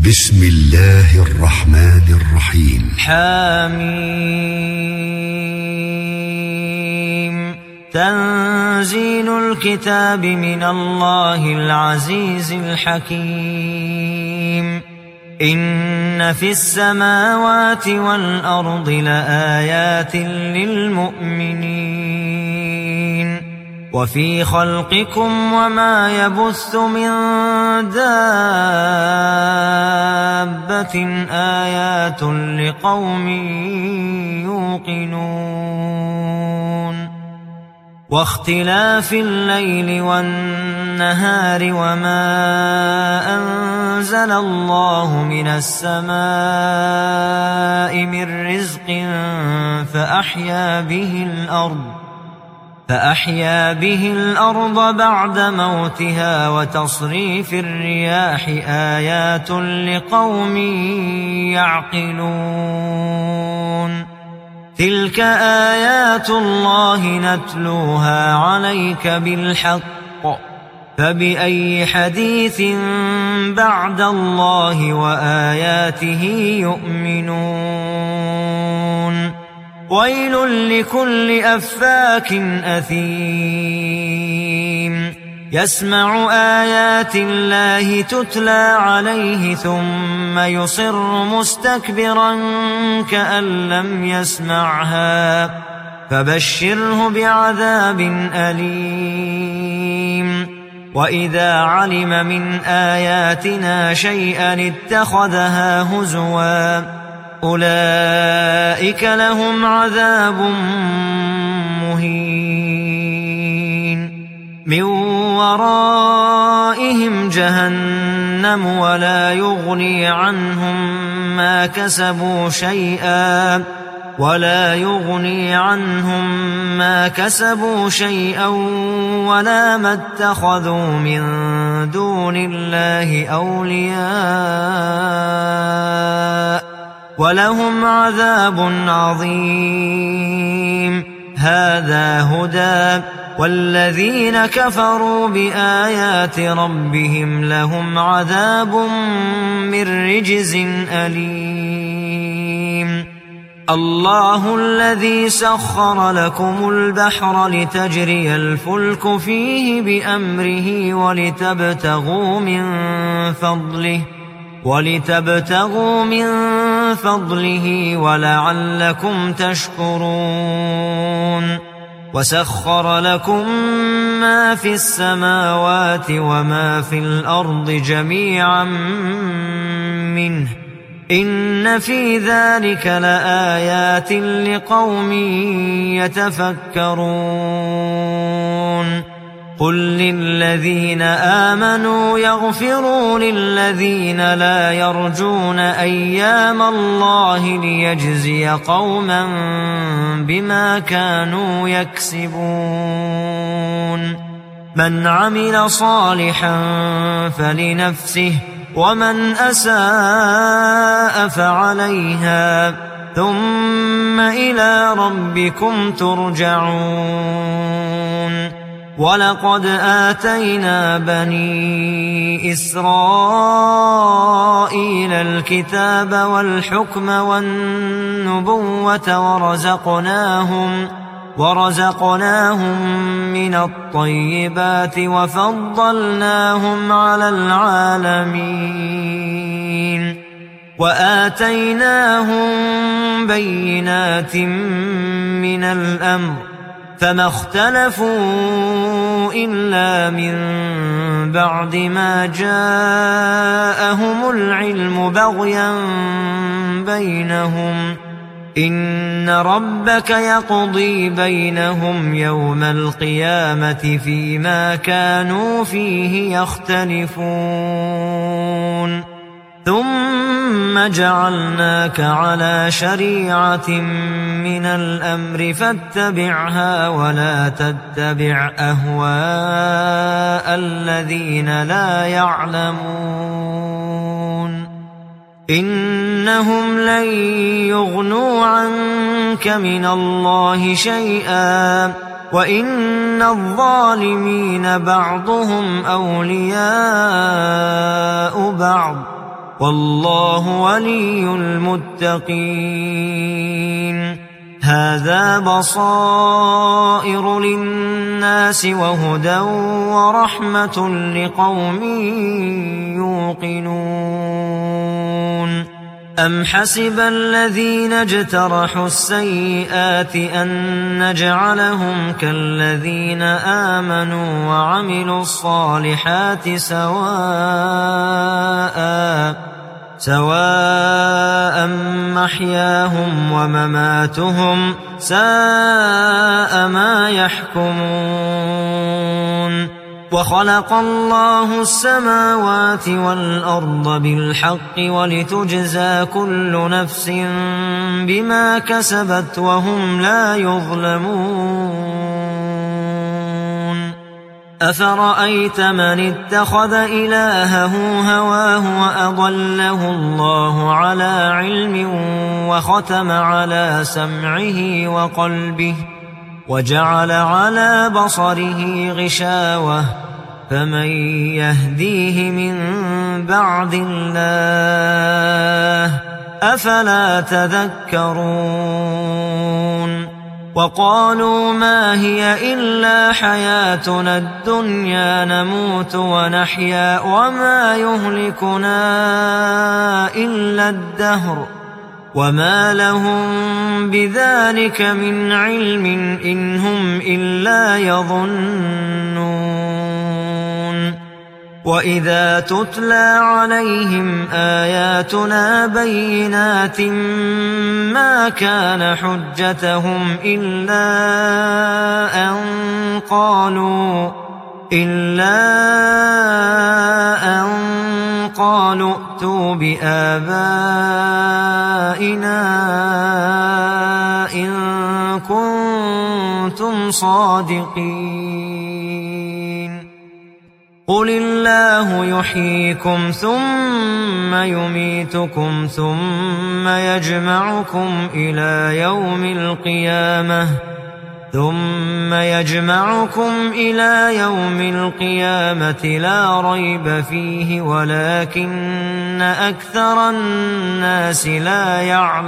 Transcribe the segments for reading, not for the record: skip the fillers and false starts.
بسم الله الرحمن الرحيم. حميم. تنزيل الكتاب من الله العزيز الحكيم. إن في السماوات والأرض لآيات للمؤمنين وفي خلقكم وما يبث من دابة آيات لقوم يوقنون. واختلاف الليل والنهار وما أنزل الله من السماء من رزق فأحيا به الأرض بعد موتها وتصريف الرياح آيات لقوم يعقلون. تلك آيات الله نتلوها عليك بالحق فبأي حديث بعد الله وآياته يؤمنون. ويل لكل أفاك أثيم يسمع آيات الله تتلى عليه ثم يصر مستكبرا كأن لم يسمعها فبشره بعذاب أليم. وإذا علم من آياتنا شيئا اتخذها هزوا أولئك لهم عذاب مهين. من ورائهم جهنم ولا يغني عنهم ما كسبوا شيئا ولا ما اتخذوا من دون الله أولياء ولهم عذاب عظيم. هذا هدى والذين كفروا بآيات ربهم لهم عذاب من رجز أليم. الله الذي سخر لكم البحر لتجري الفلك فيه بأمره ولتبتغوا من فضله ولعلكم تشكرون. وسخر لكم ما في السماوات وما في الأرض جميعا منه إن في ذلك لآيات لقوم يتفكرون. قل للذين آمنوا يغفروا للذين لا يرجون أيام الله ليجزي قوما بما كانوا يكسبون. من عمل صالحا فلنفسه ومن أساء فعليها ثم إلى ربكم ترجعون. ولقد آتينا بني إسرائيل الكتاب والحكم والنبوة ورزقناهم من الطيبات وفضلناهم على العالمين. وآتيناهم بينات من الأمر فما اختلفوا إلا من بعد ما جاءهم العلم بغيا بينهم. إن ربك يقضي بينهم يوم القيامة فيما كانوا فيه يختلفون. ثم جعلناك على شريعة من الأمر فاتبعها ولا تتبع أهواء الذين لا يعلمون. إنهم لن يغنوا عنك من الله شيئا وإن الظالمين بعضهم أولياء بعض والله ولي المتقين. هذا بصائر للناس وهدى ورحمة لقوم يوقنون. أم حسب الذين اجترحوا السيئات أن نجعلهم كالذين آمنوا وعملوا الصالحات سواء محياهم ومماتهم ساء ما يحكمون. وخلق الله السماوات والأرض بالحق ولتجزى كل نفس بما كسبت وهم لا يظلمون. أفرأيت من اتخذ إلهه هواه وأضله الله على علم وختم على سمعه وقلبه وجعل على بصره غشاوة فمن يهديه من بعد الله أفلا تذكرون. وقالوا ما هي إلا حياتنا الدنيا نموت ونحيا وما يهلكنا إلا الدهر وما لهم بذلك من علم إن هم إلا يظنون. وإذا تتلى عليهم آياتنا بينات ما كان حجتهم إلا أن قالوا ائتوا بآبائنا إن كنتم صادقين. قل الله يحييكم ثم يميتكم ثم يجمعكم إلى يوم القيامة لا ريب فيه ولكن أكثر الناس لا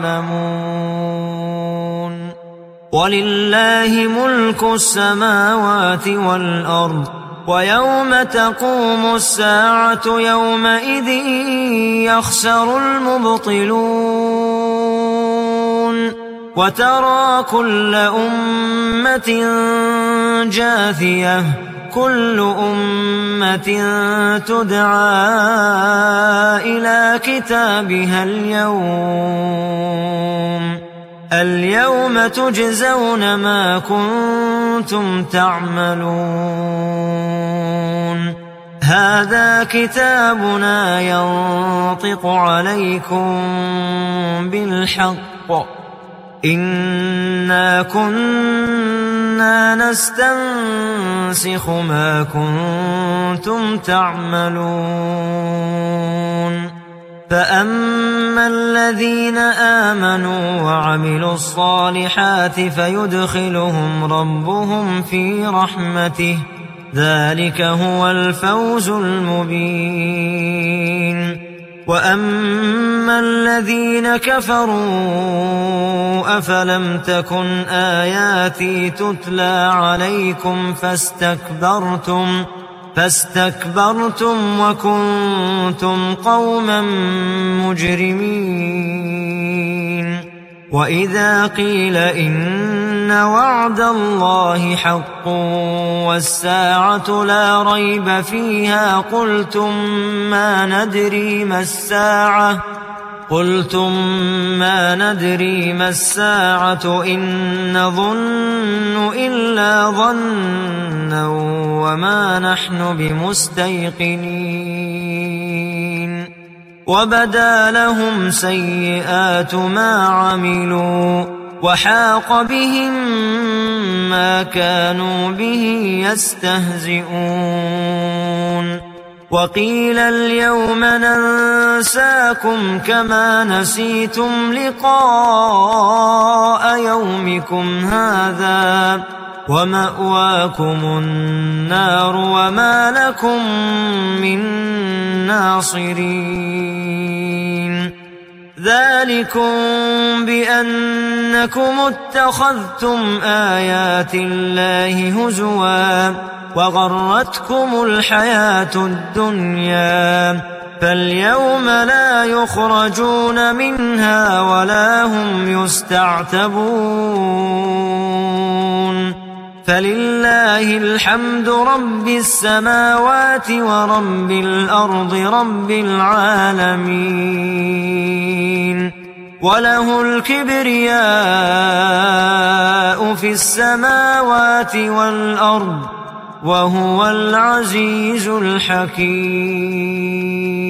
يعلمون. ولله ملك السماوات والأرض ويوم تقوم الساعة يومئذ يخسر المبطلون. وترى كل أمة جاثية كل أمة تدعى إلى كتابها اليوم تجزون ما كنتم تعملون. هذا كتابنا ينطق عليكم بالحق إنا كنا نستنسخ ما كنتم تعملون. فأما الذين آمنوا وعملوا الصالحات فيدخلهم ربهم في رحمته ذلك هو الفوز المبين. وأما الذين كفروا أفلم تكن آياتي تتلى عليكم فاستكبرتم وكنتم قوما مجرمين. وإذا قيل إن وعد الله حق والساعة لا ريب فيها قلتم ما ندري ما الساعة إن نظن إلا ظنا وما نحن بمستيقنين. وبدا لهم سيئات ما عملوا وحاق بهم ما كانوا به يستهزئون. وقيل اليوم ننساكم كما نسيتم لقاء يومكم هذا ومأواكم النار وما لكم من ناصرين ذلكم بأنكم اتخذتم آيات الله هزوا وغرتكم الحياة الدنيا فاليوم لا يخرجون منها ولا هم يستعتبون فلله الحمد رب السماوات ورب الأرض رب العالمين وله الكبرياء في السماوات والأرض وهو العزيز الحكيم